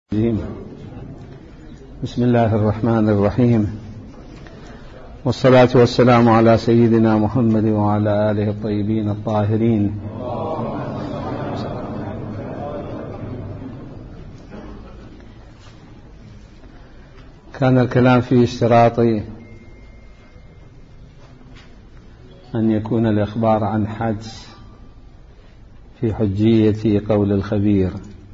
بسم الله الرحمن الرحيم، والصلاة والسلام على سيدنا محمد وعلى آله الطيبين الطاهرين. كان الكلام في اشتراط أن يكون الإخبار عن حدس في حجية قول الخبير،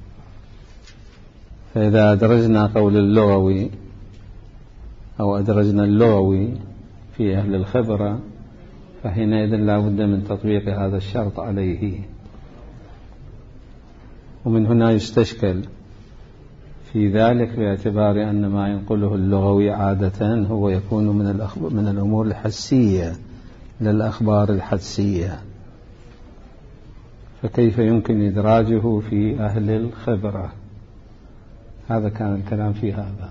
فإذا أدرجنا قول اللغوي أو أدرجنا اللغوي في أهل الخبرة فحينئذ لا بد من تطبيق هذا الشرط عليه. ومن هنا يستشكل في ذلك باعتبار أن ما ينقله اللغوي عادة هو يكون من الأمور الحسية للأخبار الحدسية، فكيف يمكن إدراجه في أهل الخبرة؟ هذا كان الكلام في هذا.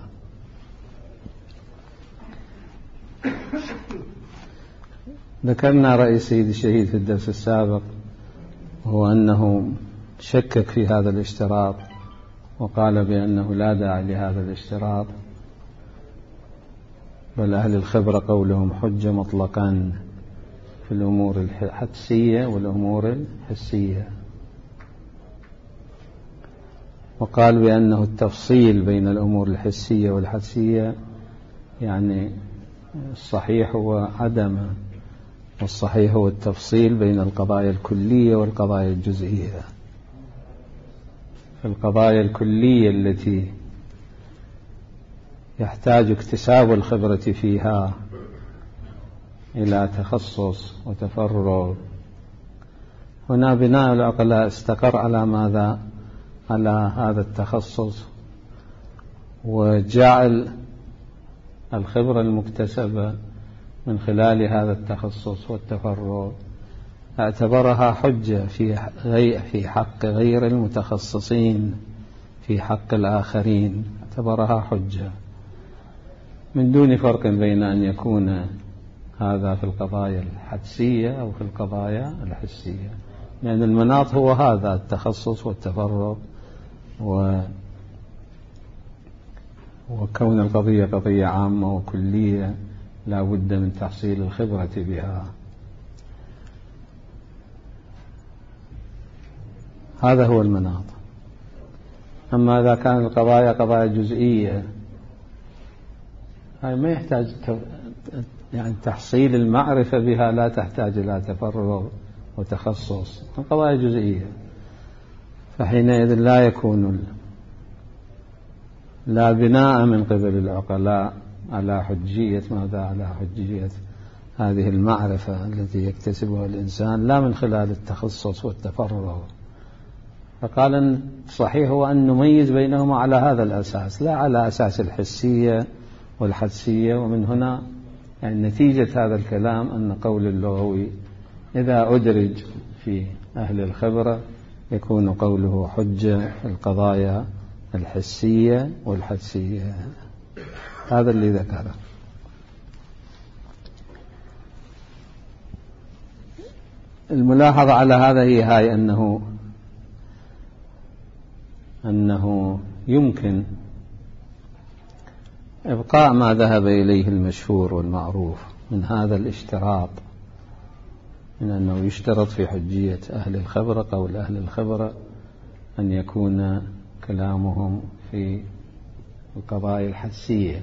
ذكرنا رأي السيد الشهيد في الدرس السابق، هو أنه شكك في هذا الاشتراط وقال بأنه لا داعي لهذا الاشتراط، بل أهل الخبرة قولهم حجة مطلقا في الأمور الحدسية والأمور الحسية، وقال بأنه التفصيل بين الأمور الحسية والحدسية يعني الصحيح هو عدم، والصحيح هو التفصيل بين القضايا الكلية والقضايا الجزئية. القضايا الكلية التي يحتاج اكتساب الخبرة فيها إلى تخصص وتفرغ، هنا بناء العقلاء استقر على ماذا؟ على هذا التخصص، وجعل الخبرة المكتسبة من خلال هذا التخصص والتفرغ اعتبرها حجة في حق غير المتخصصين، في حق الآخرين اعتبرها حجة، من دون فرق بين أن يكون هذا في القضايا الحدسية أو في القضايا الحسية، لأن المناط هو هذا التخصص والتفرغ، وكون القضية قضية عامة وكلية لا بد من تحصيل الخبرة بها. هذا هو المناط. أما إذا كان القضايا قضايا جزئية هاي ما يحتاج يعني تحصيل المعرفة بها، لا تحتاج إلى تفرغ وتخصص، القضايا جزئية، فحينئذ لا يكون لا بناء من قبل العقلاء على حجية ماذا؟ على حجية هذه المعرفة التي يكتسبها الإنسان لا من خلال التخصص والتفرغ. فقال أن صحيح هو أن نميز بينهما على هذا الأساس، لا على أساس الحسية والحدسية. ومن هنا يعني نتيجة هذا الكلام أن قول اللغوي إذا أدرج في أهل الخبرة يكون قوله حجة في القضايا الحسية والحدسية. هذا اللي ذكره. الملاحظة على هذا هي هاي أنه يمكن إبقاء ما ذهب إليه المشهور والمعروف من هذا الاشتراط، من أنه يشترط في حجية أهل الخبرة قول أهل الخبرة أن يكون كلامهم في القضايا الحسية.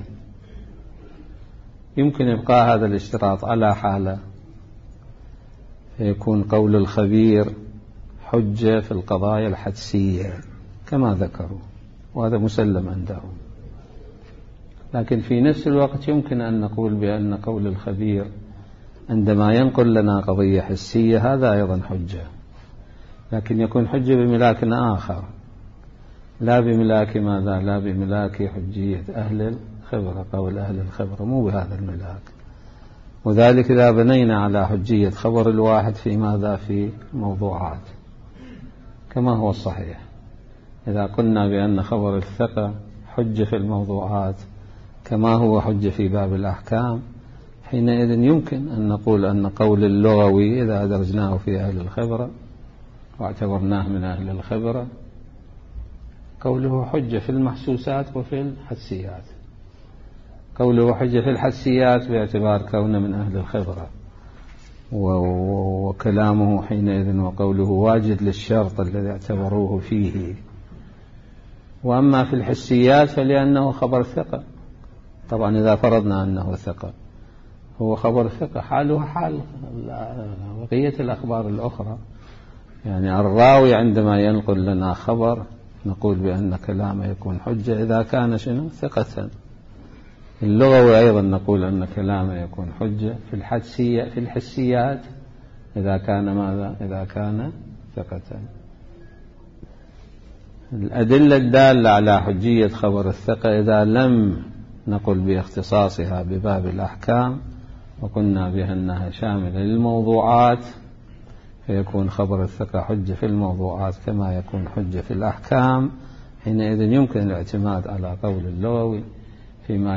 يمكن إبقاء هذا الاشتراط على حالة، فيكون قول الخبير حجة في القضايا الحدسية كما ذكروا، وهذا مسلم عندهم. لكن في نفس الوقت يمكن أن نقول بأن قول الخبير عندما ينقل لنا قضية حسية هذا أيضا حجة، لكن يكون حجة بملاك آخر، لا بملاك ماذا؟ لا بملاك حجية أهل الخبرة قول أهل الخبرة، مو بهذا الملاك. وذلك إذا بنينا على حجية خبر الواحد في ماذا؟ في موضوعات، كما هو الصحيح. إذا قلنا بأن خبر الثقة حجة في الموضوعات كما هو حجة في باب الأحكام، حينئذ يمكن أن نقول أن قول اللغوي إذا أدرجناه في أهل الخبرة واعتبرناه من أهل الخبرة قوله حجة في المحسوسات وفي الحسيات. قوله حجة في الحسيات باعتبار كونه من أهل الخبرة، وكلامه حينئذ وقوله واجد للشرط الذي اعتبروه فيه. وأما في الحسيات فلأنه خبر ثقة. طبعا إذا فرضنا أنه ثقة هو خبر ثقة، حاله حال بقية الأخبار الأخرى. يعني الراوي عندما ينقل لنا خبر نقول بأن كلامه يكون حجة إذا كان شنو ثقة. اللغوي أيضا نقول أن كلامه يكون حجة في الحسيات إذا كان ماذا؟ إذا كان ثقة. الأدلة الدالة على حجية خبر الثقة إذا لم نقل باختصاصها بباب الأحكام وقلنا بها أنها شاملة للموضوعات فيكون خبر الثقة حجة في الموضوعات كما يكون حجة في الأحكام. حينئذ يمكن الاعتماد على قول اللغوي فيما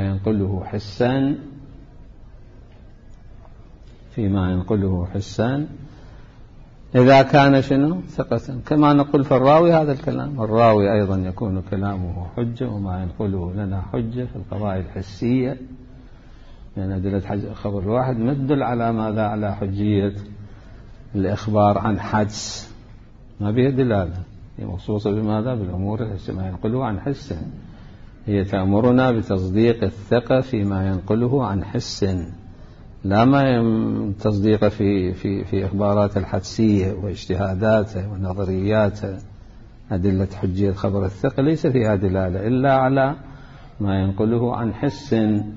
ينقله حسا إذا كان شنو ثقة. كما نقول في الراوي هذا الكلام، الراوي أيضا يكون كلامه حجة وما ينقله لنا حجة في القضايا الحسية، لأن أدلة خبر الواحد مدل على ماذا؟ على حجية الإخبار عن حدس ما به دلالة، هي مخصوصة بماذا؟ بالأمور الحسية ما ينقله عن حس. هي تأمرنا بتصديق الثقة فيما ينقله عن حس، لا ما تصديق في إخبارات الحدسية واجتهاداته ونظرياته. أدلة حجية خبر الثقة ليس فيها دلالة إلا على ما ينقله عن حس.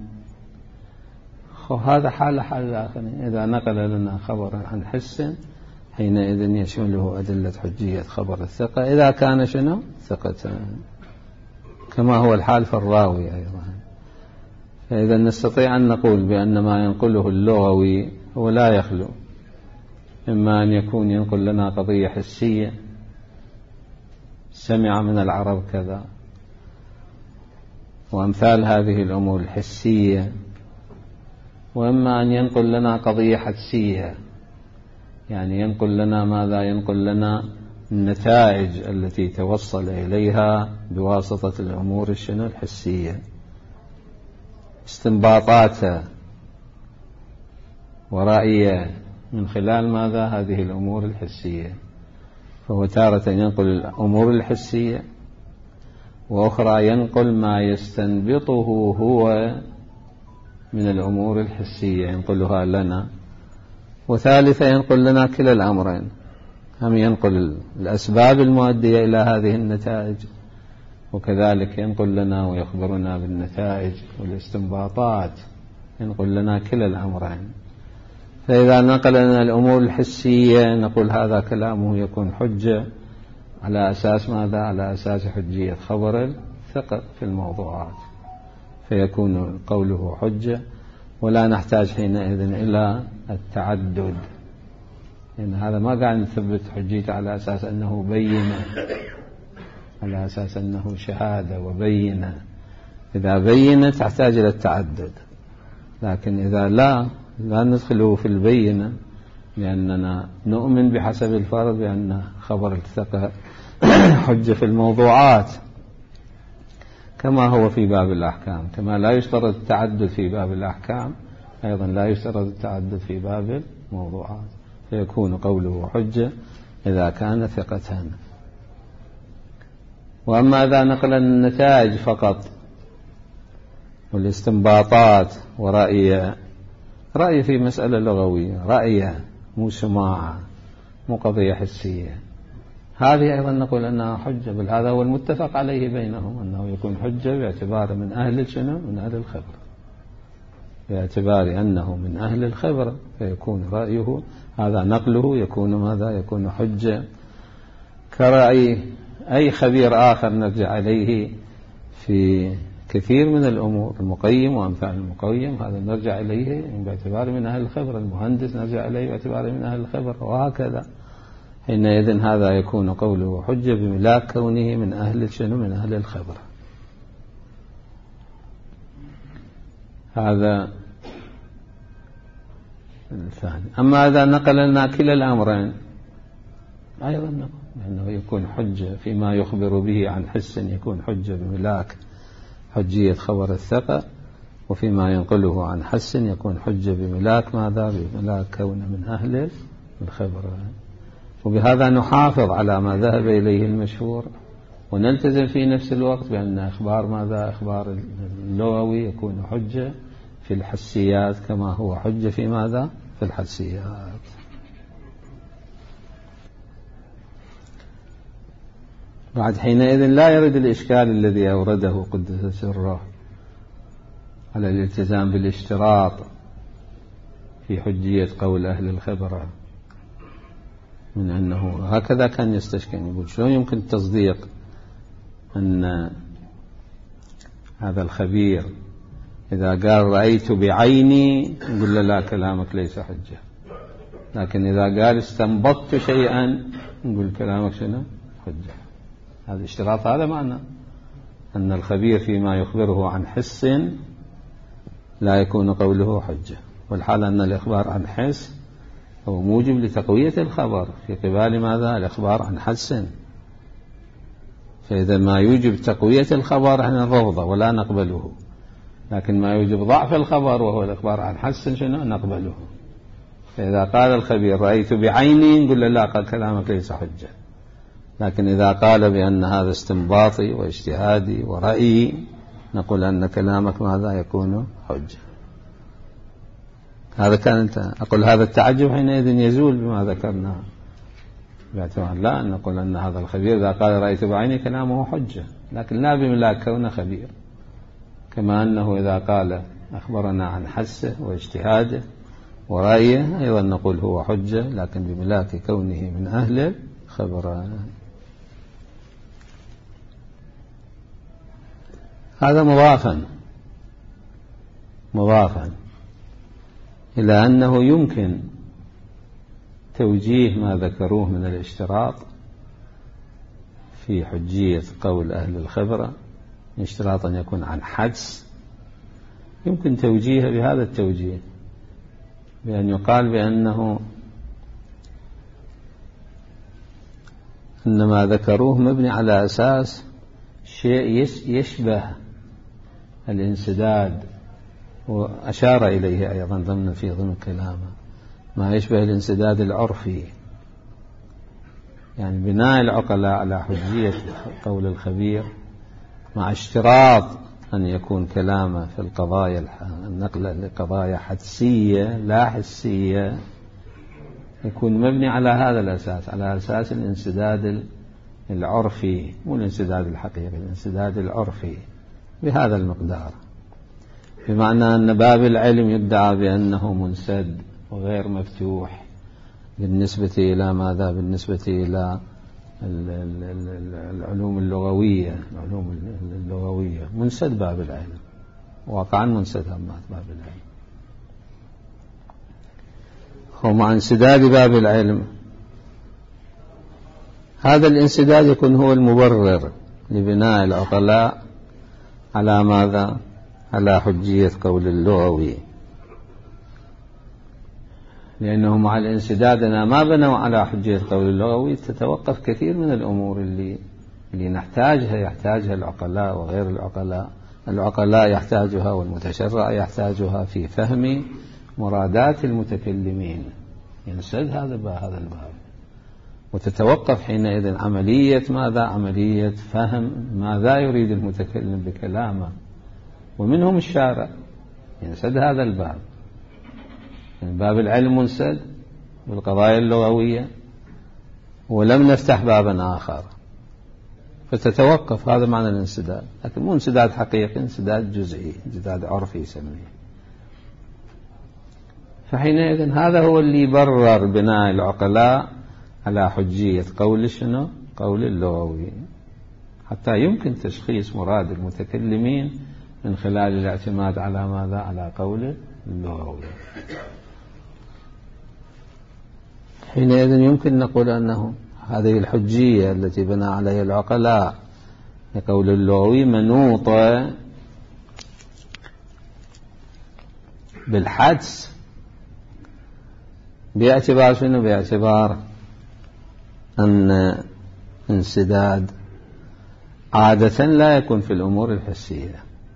هذا حال الآخرين، إذا نقل لنا خبرا عن حس حينئذ يشمله أدلة حجية خبر الثقة إذا كان شنو؟ ثقة، كما هو الحال في الراوي أيضا. فإذا نستطيع أن نقول بأن ما ينقله اللغوي هو لا يخلو إما أن يكون ينقل لنا قضية حسية سمع من العرب كذا وأمثال هذه الأمور الحسية، وإما أن ينقل لنا قضية حدسية، يعني ينقل لنا ماذا؟ ينقل لنا النتائج التي توصل إليها بواسطة الأمور الحسية، استنباطات ورأيه من خلال ماذا؟ هذه الأمور الحسية. فهو تارة ينقل الأمور الحسية، وأخرى ينقل ما يستنبطه هو من الأمور الحسية ينقلها لنا، وثالثة ينقل لنا كلا الأمرين، هم ينقل الأسباب المؤدية إلى هذه النتائج وكذلك ينقل لنا ويخبرنا بالنتائج والاستنباطات، ينقل لنا كلا الأمرين. فإذا نقل لنا الأمور الحسية نقول هذا كلامه يكون حجة على أساس ماذا؟ على أساس حجية خبر الثقة في الموضوعات، فيكون قوله حجة ولا نحتاج حينئذ إلى التعدد، لأن هذا ما قاعد نثبت حجيته على أساس أنه بينة، على أساس أنه شهادة وبينة. إذا بينة تحتاج إلى التعدد، لكن إذا لا ندخله في البينة لأننا نؤمن بحسب الفرض بأن خبر الثقة حجة في الموضوعات كما هو في باب الأحكام. كما لا يشترط التعدد في باب الأحكام أيضا لا يشترط التعدد في باب الموضوعات، فيكون قوله حجة إذا كان ثقة. وأما إذا نقل النتائج فقط والاستنباطات رأي في مسألة لغوية، رأي مو سماعة مو قضية حسية، هذه أيضا نقول أنها حجة، بل هذا هو المتفق عليه بينهم أنه يكون حجة باعتبار من أهل شنو؟ من أهل الخبرة، باعتبار أنه من أهل الخبرة فيكون رأيه هذا نقله يكون ماذا؟ يكون حجة كرأي أي خبير آخر نرجع عليه في كثير من الأمور، المقيم وأمثال المقيم هذا نرجع إليه باعتبار من أهل الخبرة، المهندس نرجع إليه باعتبار من أهل الخبرة وهكذا. حينئذ هذا يكون قوله حجة بملاك كونه من أهل شنو؟ من أهل الخبرة. هذا الثاني. أما إذا نقل لنا كلا الأمرين أيضا نقول أنه يكون حجة فيما يخبر به عن حس، يكون حجة بملاك حجية خبر الثقة، وفيما ينقله عن حس يكون حجة بملاك ماذا؟ بملاك كونه من أهل الخبر. وبهذا نحافظ على ما ذهب إليه المشهور، ونلتزم في نفس الوقت بأن إخبار ماذا؟ إخبار اللغوي يكون حجة في الحسيات كما هو حجة في ماذا؟ في الحسيات. بعد حينئذ لا يرد الإشكال الذي أورده قدس سره على الالتزام بالاشتراط في حجية قول أهل الخبرة، من أنه هكذا كان يستشكل، يقول شلون يمكن التصديق أن هذا الخبير إذا قال رأيت بعيني نقول له لا كلامك ليس حجة، لكن إذا قال استنبطت شيئا نقول كلامك شنو؟ حجة. هذا اشتراط، هذا معنى أن الخبير فيما يخبره عن حس لا يكون قوله حجة، والحال أن الإخبار عن حس هو موجب لتقوية الخبر في قبال ماذا؟ الإخبار عن حس. فإذا ما يوجب تقوية الخبر عن الرفض ولا نقبله، لكن ما يوجب ضعف الخبر وهو الإخبار عن حس شنو؟ نقبله. فإذا قال الخبير رأيت بعيني نقول له لا، قال كلامك ليس حجة، لكن إذا قال بأن هذا استنباطي واجتهادي ورأيي نقول أن كلامك ماذا؟ يكون حجة. هذا كان أنت أقول هذا التعجب حينئذ يزول بما ذكرناه، باعتبار لا أن نقول أن هذا الخبير إذا قال رأيت بعيني كلامه حجة، لكن لا بملاك كونه خبير، كما أنه إذا قال أخبرنا عن حسه واجتهاده ورأيه أيضا نقول هو حجة، لكن بملاك كونه من أهل خبره. هذا مضافا إلى أنه يمكن توجيه ما ذكروه من الاشتراط في حجية قول أهل الخبرة، اشتراط أن يكون عن حدس، يمكن توجيهه بهذا التوجيه، بأن يقال بأنه أن ما ذكروه مبني على أساس شيء يشبه الانسداد، وأشار إليه أيضا ضمن كلامه ما يشبه الانسداد العرفي، يعني بناء العقلاء على حجية قول الخبير مع اشتراط أن يكون كلامه في القضايا النقل لقضايا حدسية لا حسية، يكون مبني على هذا الأساس، على أساس الانسداد العرفي، مو الانسداد الحقيقي، الانسداد العرفي بهذا المقدار، بمعنى أن باب العلم يدعى بأنه منسد وغير مفتوح بالنسبة إلى ماذا؟ بالنسبة إلى العلوم اللغوية، منسد باب العلم، واقعا منسد باب العلم. ومع انسداد باب العلم هذا الانسداد يكون هو المبرر لبناء العقلاء على ماذا؟ على حجية قول اللغوي، لأنه مع الانسداد ما بنوا على حجية قول اللغوي تتوقف كثير من الأمور اللي يحتاجها العقلاء وغير العقلاء يحتاجها والمتشرع يحتاجها في فهم مرادات المتكلمين، ينسد هذا الباب، وتتوقف حينئذ عملية ماذا؟ عملية فهم ماذا يريد المتكلم بكلامه، ومنهم الشارع ينسد هذا الباب، يعني باب العلم منسد بالقضايا اللغوية، ولم نفتح بابا آخر، فتتوقف، هذا معنى الانسداد، لكن مو انسداد حقيقي، انسداد جزئي، انسداد عرفي يسميه. فحينئذ هذا هو اللي يبرر بناء العقلاء على حجية قول شنو؟ قول اللغوي، حتى يمكن تشخيص مراد المتكلمين من خلال الاعتماد على ماذا؟ على قول اللغوي. حينئذ يمكن نقول أنه هذه الحجية التي بنى عليها العقلاء لقول اللغوي منوطة بالحدس، باعتبار شنو؟ باعتبار أن انسداد عادة لا يكون في الأمور الحسية.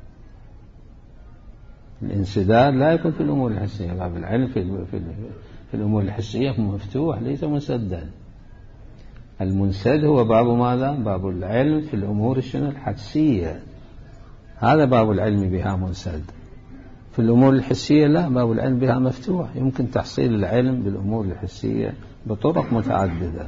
الانسداد لا يكون في الأمور الحسية. باب العلم في الأمور الحسية مفتوح ليس منسدا. المنسد هو باب ماذا؟ باب العلم في الأمور الحسية. هذا باب العلم بها منسد. في الأمور الحسية لا، باب العلم بها مفتوح. يمكن تحصيل العلم بالأمور الحسية بطرق متعددة.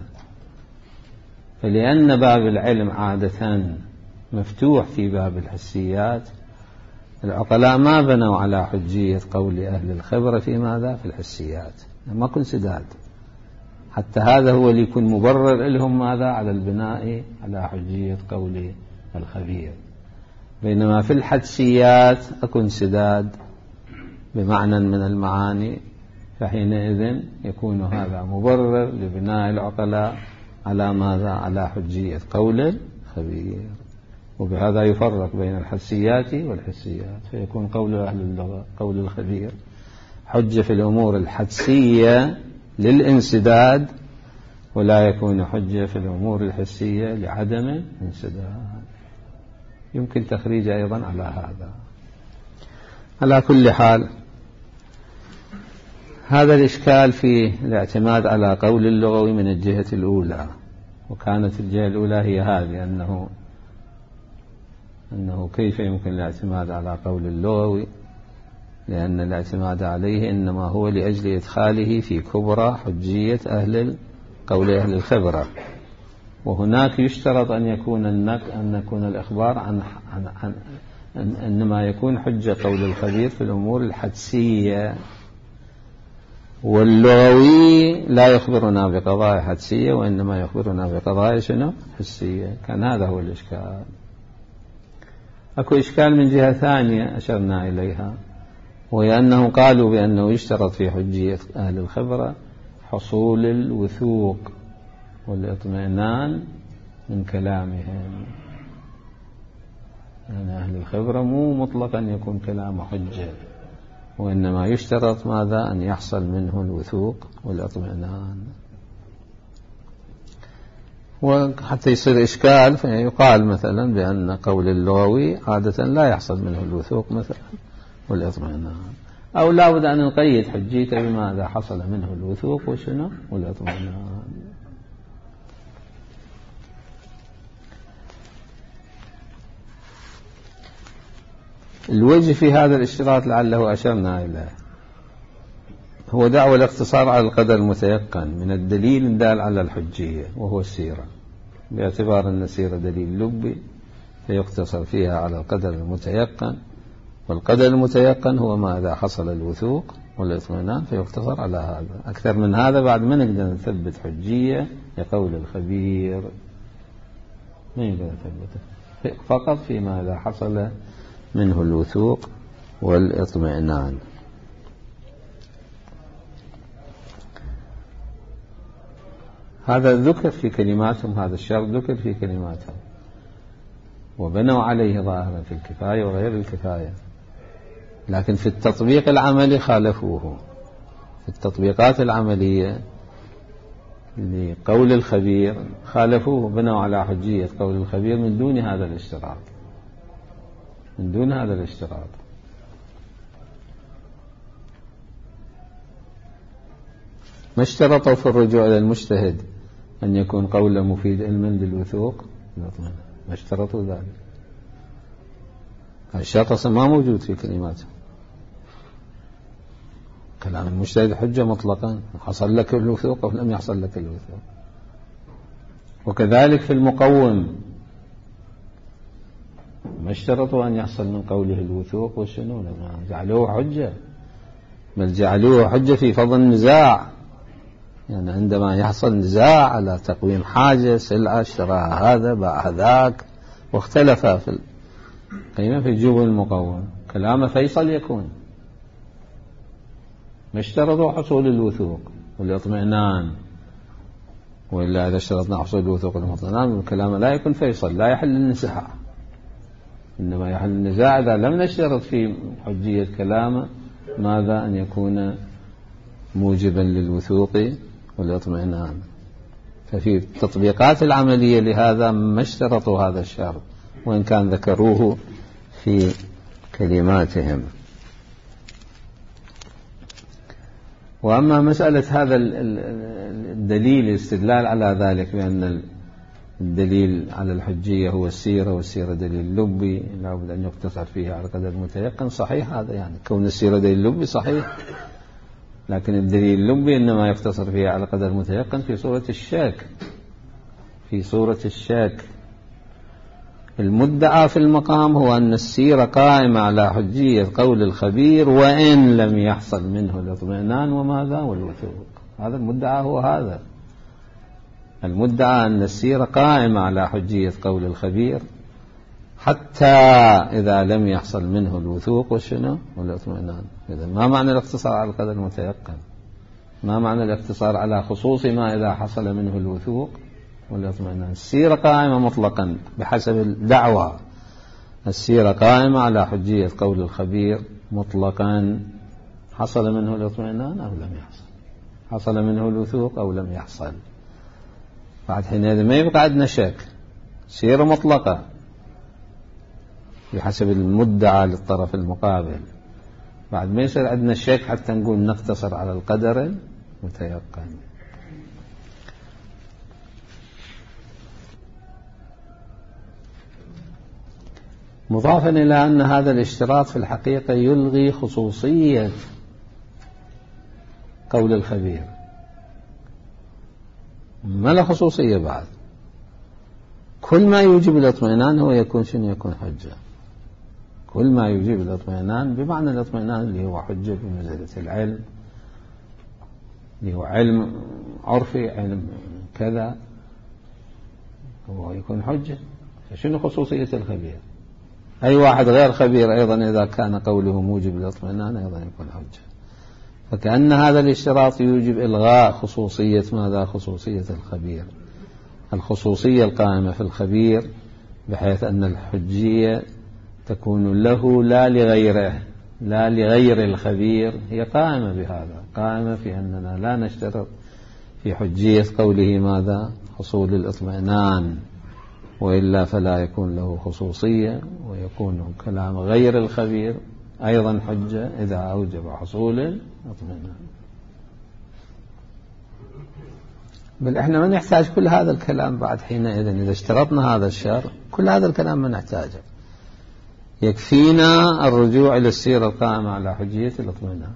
فلأن باب العلم عادة مفتوح في باب الحسيات، العقلاء ما بنوا على حجية قول أهل الخبرة في ماذا؟ في الحسيات. ما كن سداد. حتى هذا هو اللي يكون مبرر لهم ماذا؟ على البناء على حجية قول الخبير. بينما في الحدسيات أكون سداد بمعنى من المعاني، فحينئذ يكون هذا مبرر لبناء العقلاء على ماذا؟ على حجية قول الخبير. وبهذا يفرق بين الحدسيات والحسيات، فيكون قول أهل اللغة قول الخبير حجة في الأمور الحدسية للانسداد، ولا يكون حجة في الأمور الحسية لعدم الانسداد. يمكن تخريج أيضا على هذا. على كل حال، هذا الإشكال في الاعتماد على قول اللغوي من الجهة الأولى، وكانت الجهة الأولى هي هذه، أنه كيف يمكن الاعتماد على قول اللغوي، لأن الاعتماد عليه إنما هو لأجل إدخاله في كبرى حجية قول أهل الخبرة. وهناك يشترط أن يكون الإخبار عن إنما يكون حجة قول الخبير في الأمور الحدسية، واللغوي لا يخبرنا بقضايا حدسية وإنما يخبرنا بقضايا حسية. كان هذا هو الإشكال. أكو إشكال من جهة ثانية أشرنا إليها، وهي أنهم قالوا بأنه يشترط في حجية أهل الخبرة حصول الوثوق والاطمئنان من كلامهم. يعني أهل الخبرة مو مطلقا يكون كلام حجة، وإنما يشترط ماذا؟ أن يحصل منه الوثوق والاطمئنان. وحتى يصير إشكال فيقال مثلا بأن قول اللغوي عادة لا يحصل منه الوثوق مثلا والاطمئنان، أو لا بد أن نقيد حجيته بماذا حصل منه الوثوق والاطمئنان. الوجه في هذا الاشتراط لعله أشرنا إليه هو دعوى الاقتصار على القدر المتيقن من الدليل الدال على الحجية، وهو السيرة، باعتبار أن السيرة دليل لبي فيقتصر فيها على القدر المتيقن، والقدر المتيقن هو ما إذا حصل الوثوق والاطمئنان فيقتصر على هذا. أكثر من هذا بعد ما نقدر نثبت حجية لقول الخبير، ما نقدر نثبته فقط فيما إذا حصل منه الوثوق والاطمئنان. هذا ذكر في كلماتهم، هذا الشرط ذكر في كلماتهم وبنوا عليه ظاهرا في الكفاية وغير الكفاية، لكن في التطبيق العملي خالفوه. في التطبيقات العملية لقول الخبير خالفوه، بنوا على حجية قول الخبير من دون هذا الاشتراط، من دون هذا الاشتراط. ما اشترطوا في الرجوع إلى المجتهد أن يكون قوله مفيد علما للوثوق، ما اشترطوا ذلك. الشرط ما موجود في كلماته. كلام المجتهد حجة مطلقا، حصل لك الوثوق أو لم يحصل لك الوثوق. وكذلك في المقوم ما اشترطوا أن يحصل من قوله الوثوق والشنو، جعلوه حجة، بل جعلوه حجة في فضل النزاع. يعني عندما يحصل نزاع على تقويم حاجة، سلعة اشتراها هذا باع ذاك واختلف في القيمة في جوب المقوم، كلام فيصل يكون. ما اشترطوا حصول الوثوق والاطمئنان، وإلا إذا اشترطنا حصول الوثوق والاطمئنان الكلام لا يكون فيصل، لا يحل النزاع. إنما يحل النزاع إذا لم نشترط في حجية كلامه ماذا؟ أن يكون موجبا للوثوق والاطمئنان. ففي التطبيقات العملية لهذا ما اشترطوا هذا الشرط، وإن كان ذكروه في كلماتهم. وأما مسألة هذا الدليل الاستدلال على ذلك بأن الدليل على الحجية هو السيرة، والسيرة دليل لبي لابد أن يقتصر فيها على قدر المتيقن، صحيح هذا، يعني كون السيرة دليل لبي صحيح، لكن الدليل اللبي إنما يقتصر فيها على قدر المتيقن في صورة الشك. في صورة الشك المدعى في المقام هو أن السيرة قائمة على حجية قول الخبير وإن لم يحصل منه الاطمئنان وماذا والوثوق. هذا المدعى، هو هذا المدعى، أن السيرة قائمة على حجية قول الخبير حتى إذا لم يحصل منه الوثوق والشنو والاطمئنان. إذا ما معنى الاقتصار على القدر المتيقن؟ ما معنى الاقتصار على خصوص ما إذا حصل منه الوثوق والاطمئنان؟ السيرة قائمة مطلقا بحسب الدعوة، السيرة قائمة على حجية قول الخبير مطلقا، حصل منه الاطمئنان أو لم يحصل، حصل منه الوثوق أو لم يحصل. بعد حينئذ ما يبقى عندنا شك، سيرة مطلقة بحسب المدعى للطرف المقابل، بعد ما يصير عندنا شك حتى نقول نقتصر على القدر المتيقن. مضافا إلى أن هذا الاشتراط في الحقيقة يلغي خصوصية قول الخبير، ما له خصوصية بعد، كل ما يوجب الاطمئنان هو يكون شنو؟ يكون حجة. كل ما يوجب الاطمئنان بمعنى الاطمئنان اللي هو حجة بمنزلة العلم، اللي هو علم عرفي، علم كذا، هو يكون حجة. فشنو خصوصية الخبير؟ أي واحد غير خبير أيضا إذا كان قوله موجب للاطمئنان أيضا يكون حجة. فكأن هذا الاشتراط يوجب إلغاء خصوصية ماذا؟ خصوصية الخبير، الخصوصية القائمة في الخبير، بحيث أن الحجية تكون له لا لغيره، لا لغير الخبير، هي قائمة بهذا، قائمة في أننا لا نشترط في حجية قوله ماذا؟ حصول الاطمئنان، وإلا فلا يكون له خصوصية، ويكون كلام غير الخبير أيضا حجة إذا أوجب حصول الاطمئنان. بل إحنا ما نحتاج كل هذا الكلام بعد حينئذ، إذا اشترطنا هذا الشرط كل هذا الكلام ما نحتاجه، يكفينا الرجوع إلى السيرة القائمة على حجية الاطمئنان.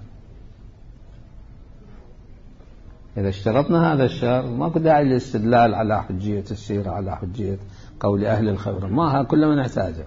إذا اشترطنا هذا الشرط ماكو داعي للاستدلال على حجية السيرة على حجية قول أهل الخبرة، ما كل ما نحتاجه.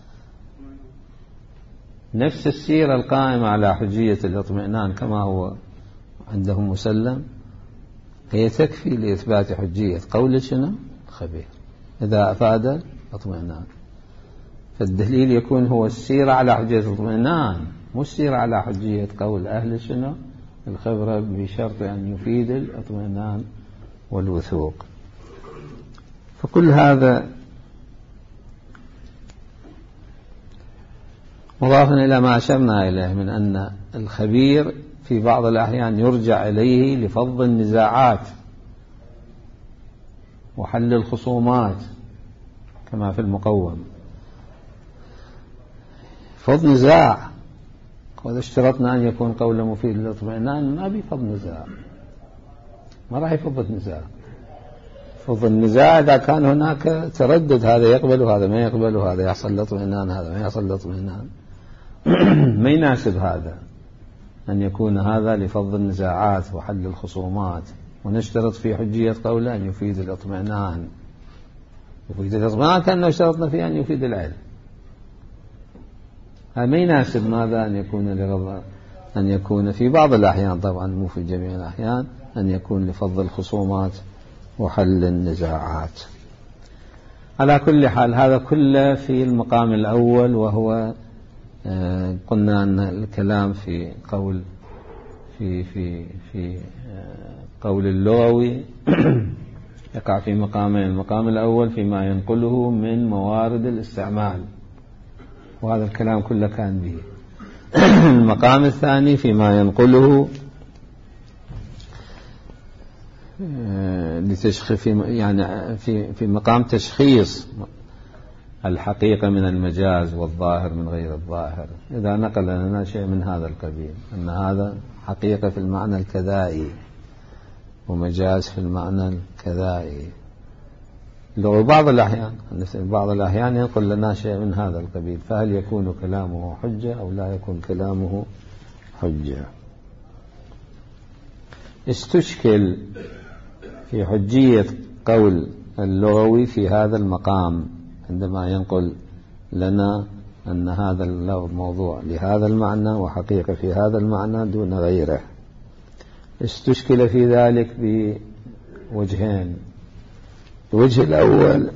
نفس السيرة القائمة على حجية الاطمئنان كما هو عندهم مسلم هي تكفي لإثبات حجية قول شنو؟ خبير إذا أفاد اطمئنان. فالدليل يكون هو السيرة على حجية الاطمئنان، مش السيرة على حجية قول أهل شنو؟ الخبرة، بشرط أن يفيد الاطمئنان والوثوق. فكل هذا مضافا إلى ما أشرنا إليه من أن الخبير في بعض الأحيان يرجع إليه لفض النزاعات وحل الخصومات كما في المقوم. فض نزاع، وإذا اشترطنا أن يكون قوله مفيد للاطمئنان ما بيفض نزاع، ما راح يفض النزاع. فض النزاع إذا كان هناك تردد، هذا يقبل وهذا ما يقبل، وهذا يحصل الاطمئنان هذا ما يحصل الاطمئنان، ما يناسب هذا أن يكون هذا لفض النزاعات وحل الخصومات، ونشترط في حجية قوله أن يفيد الاطمئنان. يفيد الاطمئنان كأنه اشترطنا فيه أن يفيد العلم، هذا ما يناسب ماذا؟ أن يكون لغض، أن يكون في بعض الأحيان، طبعا مو في جميع الأحيان، أن يكون لفض الخصومات وحل النزاعات. على كل حال هذا كله في المقام الأول، وهو قلنا أن الكلام في قول في قول اللغوي يقع في مقامين. المقام الأول فيما ينقله من موارد الاستعمال، وهذا الكلام كله كان به. المقام الثاني فيما ينقله يعني في مقام تشخيص الحقيقة من المجاز والظاهر من غير الظاهر. إذا نقل لنا شيء من هذا القبيل أن هذا حقيقة في المعنى الكذائي ومجاز في المعنى الكذائي، لو بعض الأحيان ينقل لنا شيء من هذا القبيل، فهل يكون كلامه حجة أو لا يكون كلامه حجة؟ استشكل في حجية قول اللغوي في هذا المقام عندما ينقل لنا أن هذا اللفظ موضوع لهذا المعنى وحقيقة في هذا المعنى دون غيره. استشكل في ذلك بوجهين. الوجه الأول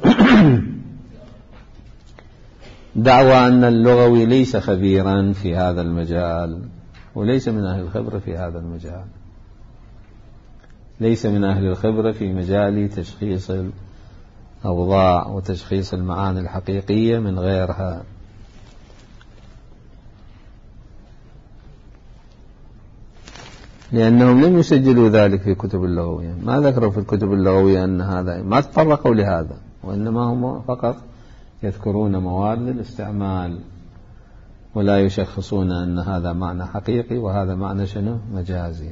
دعوى أن اللغوي ليس خبيرا في هذا المجال وليس من أهل الخبرة في هذا المجال، ليس من أهل الخبرة في مجال تشخيص الأوضاع وتشخيص المعاني الحقيقية من غيرها. لأنهم لم يسجلوا ذلك في كتب اللغوية، ما ذكروا في الكتب اللغوية أن هذا، ما تطرقوا لهذا، وإنما هم فقط يذكرون مواد للاستعمال ولا يشخصون أن هذا معنى حقيقي وهذا معنى شنو مجازي.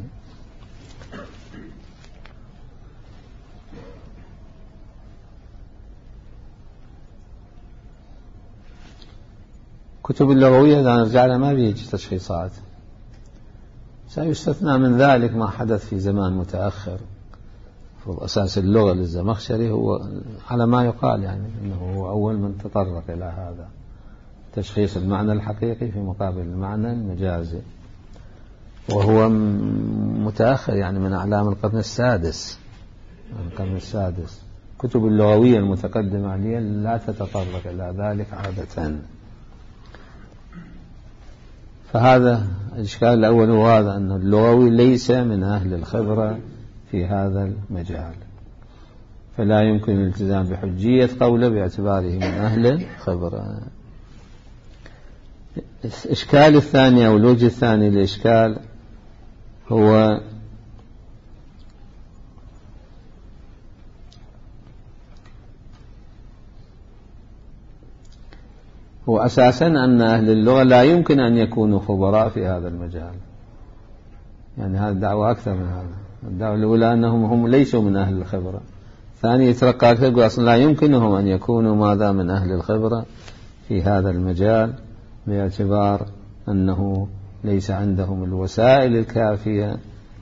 كتب اللغوية إذا نرجع لها ما بيجي تشخيصات، سيستثنى من ذلك ما حدث في زمان متأخر. أساس اللغة للزمخشري هو على ما يقال يعني أنه هو أول من تطرق إلى هذا تشخيص المعنى الحقيقي في مقابل المعنى المجازي، وهو متأخر يعني من أعلام القرن السادس. كتب اللغوية المتقدمة عليها لا تتطرق إلى ذلك عادة. فهذا الإشكال الأول هو هذا، أن اللغوي ليس من أهل الخبرة في هذا المجال، فلا يمكن الالتزام بحجية قوله باعتباره من أهل الخبرة. الإشكال الثاني أو الوجه الثاني للإشكال هو أساسا أن أهل اللغة لا يمكن أن يكونوا خبراء في هذا المجال. يعني هذا الدعوة أكثر من هذا. الدعوة الأولى أنهم هم ليسوا من أهل الخبرة، ثاني يترقى أكثر يقول أصلا لا يمكنهم أن يكونوا ماذا من أهل الخبرة في هذا المجال، باعتبار أنه ليس عندهم الوسائل الكافية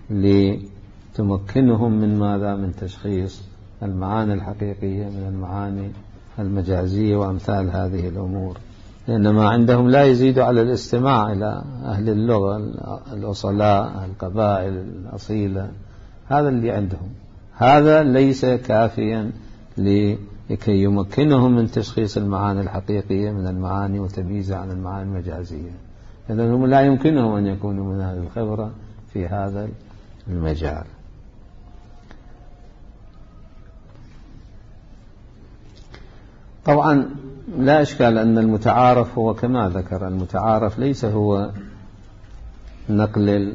لتمكنهم من ماذا من تشخيص المعاني الحقيقية من المعاني المجازية وأمثال هذه الأمور، لأن ما عندهم لا يزيد على الاستماع إلى أهل اللغة الأصلاء القبائل الأصيلة. هذا اللي عندهم، هذا ليس كافيا لكي يمكنهم من تشخيص المعاني الحقيقية من المعاني وتمييزها عن المعاني المجازية. إذن هم لا يمكنهم أن يكونوا من أهل الخبرة في هذا المجال. طبعا لا إشكال أن المتعارف هو كما ذكر، المتعارف ليس هو نقل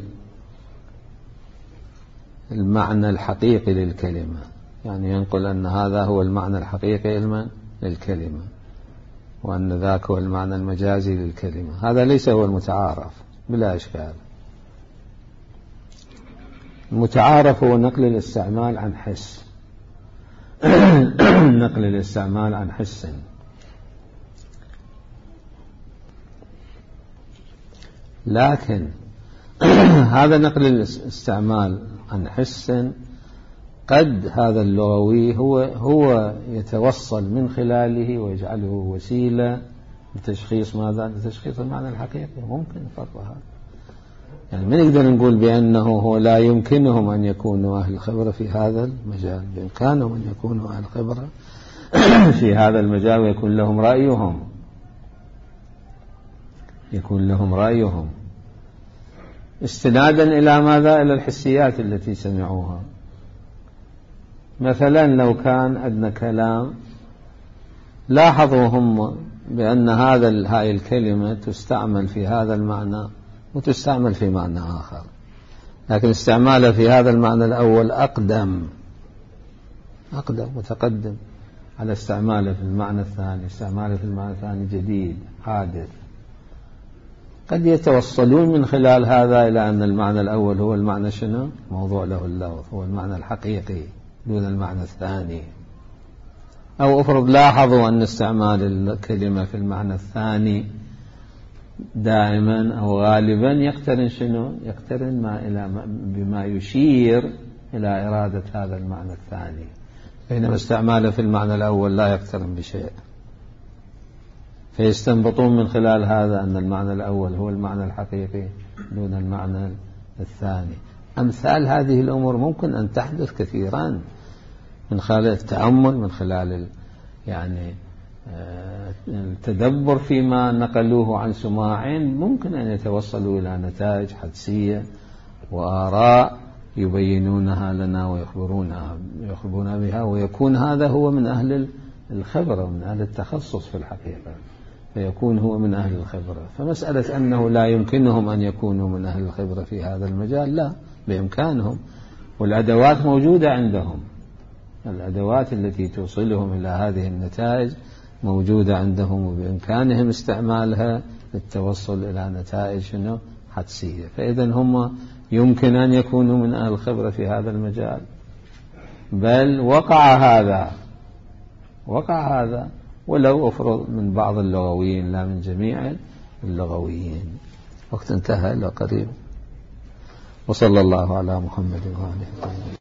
المعنى الحقيقي للكلمة، يعني ينقل أن هذا هو المعنى الحقيقي للكلمة وأن ذاك هو المعنى المجازي للكلمة. هذا ليس هو المتعارف بلا إشكال. المتعارف هو نقل الاستعمال عن حس نقل الاستعمال عن حس. لكن هذا نقل الاستعمال عن حس قد هذا اللغوي هو يتوصل من خلاله ويجعله وسيلة لتشخيص ماذا؟ لتشخيص المعنى الحقيقي. ممكن فرق هذا، يعني ما نقدر نقول بأنه هو لا يمكنهم أن يكونوا أهل الخبرة في هذا المجال، بإمكانهم أن يكونوا أهل الخبرة في هذا المجال ويكون لهم رأيهم استنادا إلى ماذا؟ إلى الحسيات التي سمعوها. مثلا لو كان عندنا كلام لاحظوا هم بأن هاي الكلمة تستعمل في هذا المعنى وتستعمل في معنى آخر، لكن استعمالها في هذا المعنى الأول أقدم أقدم متقدم على استعماله في المعنى الثاني. استعماله في المعنى الثاني جديد حادث. قد يتوصلون من خلال هذا إلى أن المعنى الأول هو المعنى شنو؟ موضوع له اللفظ، هو المعنى الحقيقي دون المعنى الثاني. أو أفرض لاحظوا أن استعمال الكلمة في المعنى الثاني دائما أو غالبا يقترن شنو؟ يقترن بما يشير إلى إرادة هذا المعنى الثاني، بينما استعماله في المعنى الأول لا يقترن بشيء. فيستنبطون من خلال هذا أن المعنى الأول هو المعنى الحقيقي دون المعنى الثاني. أمثال هذه الأمور ممكن أن تحدث كثيرا من خلال التأمل، من خلال التدبر فيما نقلوه عن سماع، ممكن أن يتوصلوا إلى نتائج حدسية وآراء يبينونها لنا ويخبرون بها، ويكون هذا هو من أهل الخبرة ومن أهل التخصص في الحقيقة، فيكون هو من أهل الخبرة. فمسألة أنه لا يمكنهم أن يكونوا من أهل الخبرة في هذا المجال، لا، بإمكانهم، والأدوات موجودة عندهم. الأدوات التي توصلهم إلى هذه النتائج موجودة عندهم، وبإمكانهم استعمالها للتوصل إلى نتائج حدسية. فإذا هم يمكن أن يكونوا من أهل الخبرة في هذا المجال، بل وقع هذا ولو أفرض من بعض اللغويين لا من جميع اللغويين. وقت انتهى إلى قريب. وصلى الله على محمد وآله وسلم.